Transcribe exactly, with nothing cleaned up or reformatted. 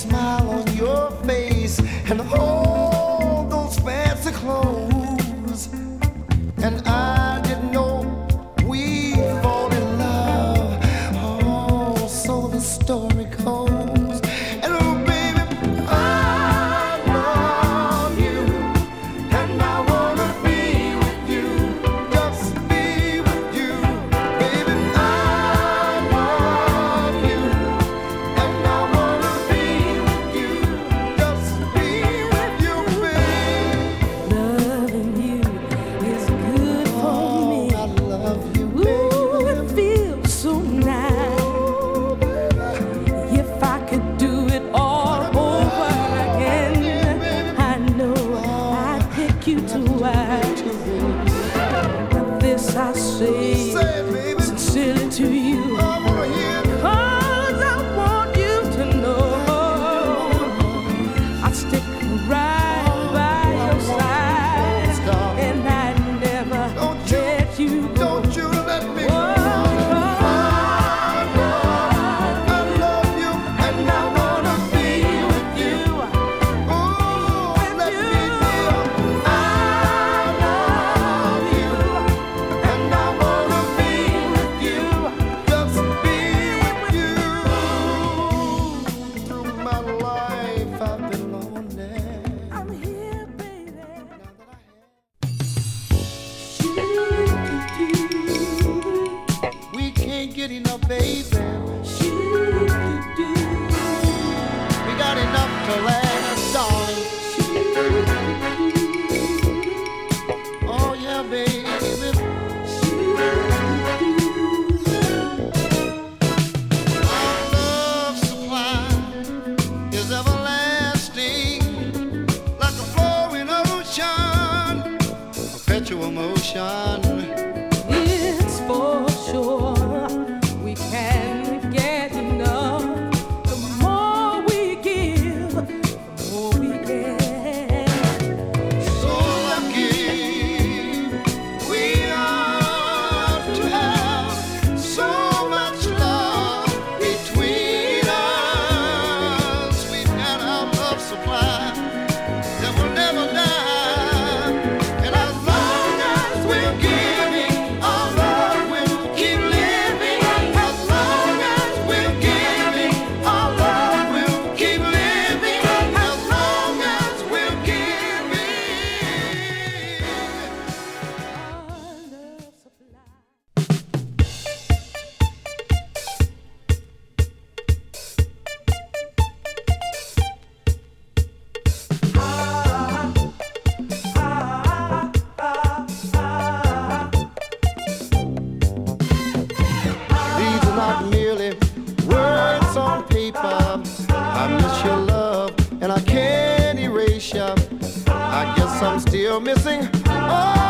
smile on your face and all those fancy clothes. And I didn't know we'd fall in love. Oh, so the story goes. And oh, baby, I love you, and I wanna be with you, just be with you, baby. I love you, and I wanna be with you, just be with you, baby. Loving you is good for me. I love you, baby. Ooh, it feels so nice. If I could do it all over again, I know I'd pick you to wife. This I say Say it, baby. sincerely to you, I wanna hear it. 'cause I want you to know I'd stick right by your side, and I'd never Don't you- let you go. Don't you let me Oh, go. I love you, and I wanna be with you. Oh, let me live. I love you, and I wanna be with you, just be with you. Through my life, I've been lonely. I'm here, baby. We can't get enough, baby. We got enough to last, darling. Oh yeah, baby. Our love supply is everlasting, like a flowing ocean, perpetual motion. It's for sure we can't get enough. The more we give, the more we get. So lucky we are to have so much love between us. We've got our love supply that will never die. And as long as we're giving, our love will keep living. As long as we're giving, our love will keep living. As long as we're giving. Our love supply. These are not merely words on paper. I miss your love, and I can't erase you. I guess I'm still missing all